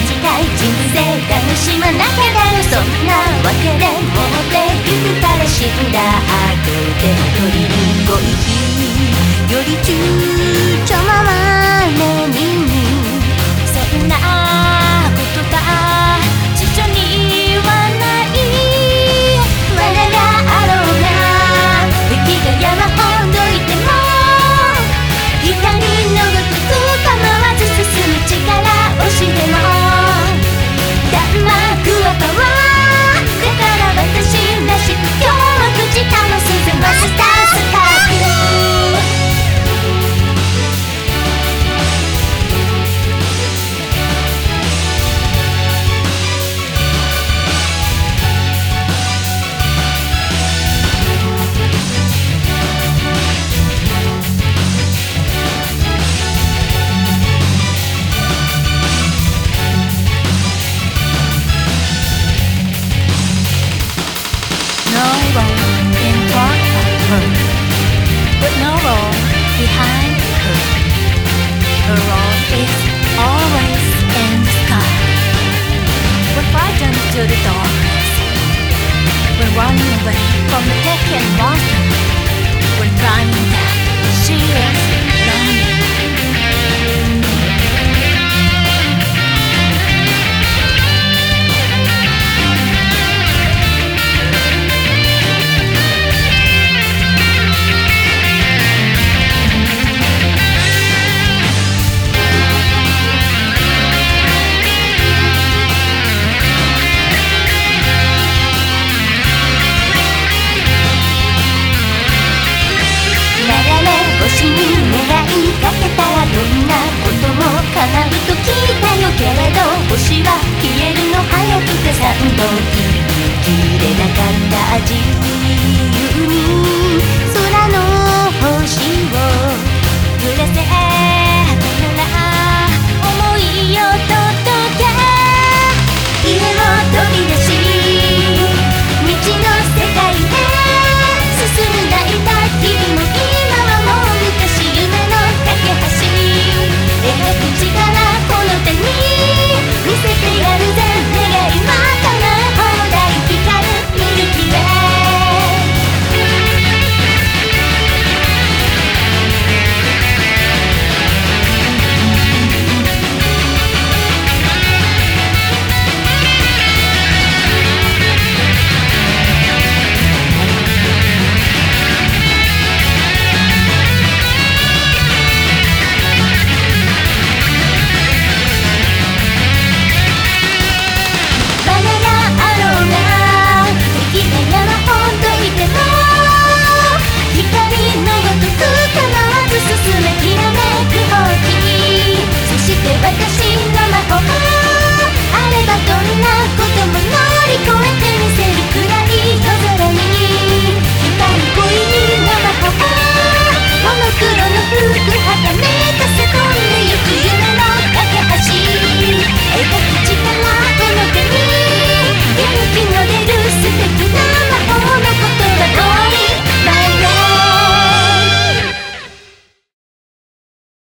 短い人生楽しまなきゃだろ。そんなわけで持ってゆくから死んだ後で取りに来い日より躊躇ままの耳にそんな言葉辞書にはない罠があろうが敵が山ほどいても光のごとく構わず進む力をしても弾幕はパワーだから私らしく今日はくじかもすずマスタースカープ But no role behind her. Her role is always in the sky. We're frightened to the darkness. We're running away from the taken monster. We're climbing that she is lonely. けれど星は消えるの早くて3度生きれなかった自由に空の星を揺らせ